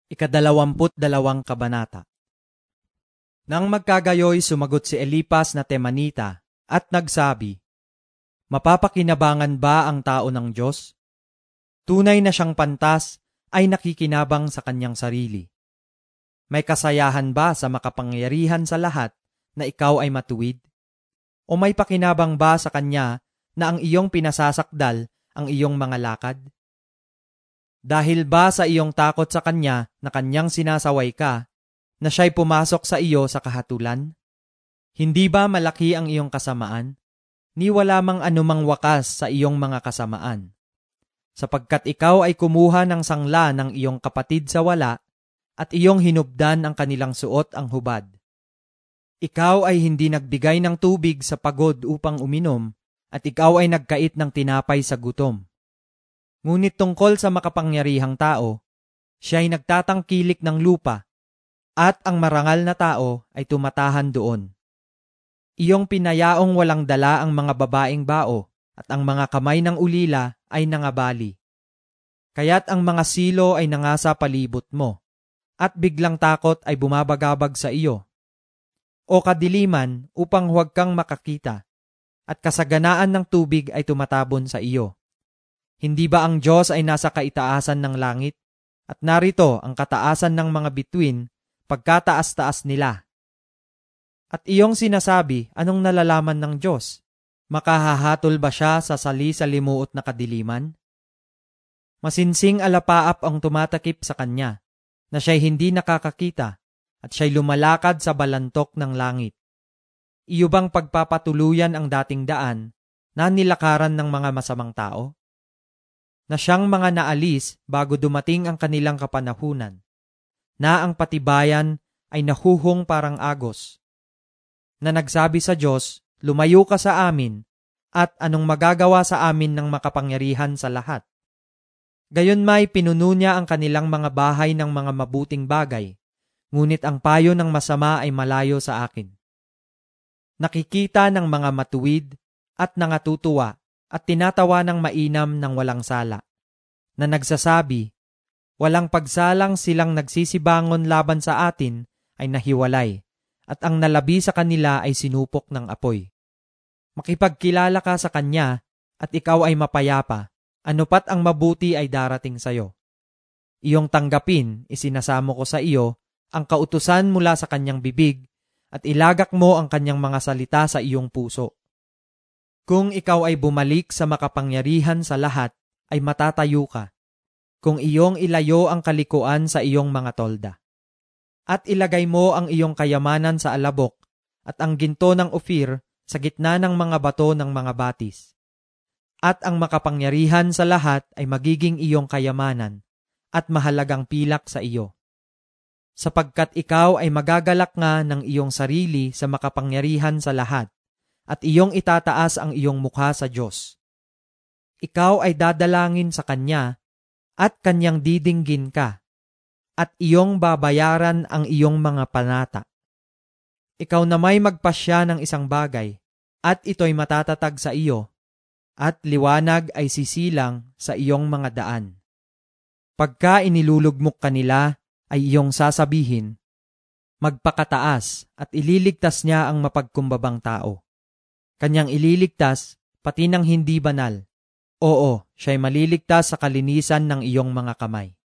Ikadalawamput-dalawang kabanata. Nang magkagayoy, sumagot si Elipas na Temanita at nagsabi, "Mapapakinabangan ba ang tao ng Diyos? Tunay na siyang pantas ay nakikinabang sa kanyang sarili. May kasayahan ba sa makapangyarihan sa lahat na ikaw ay matuwid? O may pakinabang ba sa kanya na ang iyong pinasasakdal ang iyong mga lakad? Dahil ba sa iyong takot sa kanya na kanyang sinasaway ka, na siya'y pumasok sa iyo sa kahatulan? Hindi ba malaki ang iyong kasamaan? Ni wala mang anumang wakas sa iyong mga kasamaan. Sapagkat ikaw ay kumuha ng sangla ng iyong kapatid sa wala, at iyong hinubdan ang kanilang suot ang hubad. Ikaw ay hindi nagbigay ng tubig sa pagod upang uminom, at ikaw ay nagkait ng tinapay sa gutom. Ngunit tungkol sa makapangyarihang tao, siya'y nagtatangkilik ng lupa, at ang marangal na tao ay tumatahan doon. Iyong pinayaong walang dala ang mga babaeng bao, at ang mga kamay ng ulila ay nangabali. Kaya't ang mga silo ay nangasa palibot mo, at biglang takot ay bumabagabag sa iyo. O kadiliman upang huwag kang makakita, at kasaganaan ng tubig ay tumatabon sa iyo. Hindi ba ang Diyos ay nasa kaitaasan ng langit? At narito ang kataasan ng mga bituin, pagkataas-taas nila. At iyong sinasabi, anong nalalaman ng Diyos? Makahahatol ba siya sa sali-salimuot na kadiliman? Masinsing alapaap ang tumatakip sa kanya, na siya'y hindi nakakakita, at siya'y lumalakad sa balantok ng langit. Iyo bang pagpapatuluyan ang dating daan na nilakaran ng mga masamang tao? Na siyang mga naalis bago dumating ang kanilang kapanahunan, na ang patibayan ay nahuhong parang agos, na nagsabi sa Diyos, "Lumayo ka sa amin, at anong magagawa sa amin ng makapangyarihan sa lahat?" Gayon may pinuno niya ang kanilang mga bahay ng mga mabuting bagay, ngunit ang payo ng masama ay malayo sa akin. Nakikita ng mga matuwid at nangatutuwa at tinatawa ng mainam ng walang sala, na nagsasabi, "Walang pagsalang silang nagsisibangon laban sa atin ay nahiwalay, at ang nalabi sa kanila ay sinupok ng apoy." Makipagkilala ka sa kanya, at ikaw ay mapayapa, ano pat ang mabuti ay darating sa iyo. Iyong tanggapin, isinasamo ko sa iyo, ang kautusan mula sa kanyang bibig, at ilagak mo ang kanyang mga salita sa iyong puso. Kung ikaw ay bumalik sa makapangyarihan sa lahat, ay matatayo ka, kung iyong ilayo ang kalikuan sa iyong mga tolda. At ilagay mo ang iyong kayamanan sa alabok, at ang ginto ng Ophir sa gitna ng mga bato ng mga batis. At ang makapangyarihan sa lahat ay magiging iyong kayamanan, at mahalagang pilak sa iyo. Sapagkat ikaw ay magagalak nga ng iyong sarili sa makapangyarihan sa lahat, at iyong itataas ang iyong mukha sa Diyos. Ikaw ay dadalangin sa Kanya, at Kanyang didinggin ka, at iyong babayaran ang iyong mga panata. Ikaw na may magpasya ng isang bagay, at ito'y matatatag sa iyo, at liwanag ay sisilang sa iyong mga daan. Pagka inilulugmok kanila, ay iyong sasabihin, "Magpakataas at ililigtas niya ang mapagkumbabang tao. Kanyang ililigtas pati ng hindi banal. Oo, siya'y maliligtas sa kalinisan ng iyong mga kamay."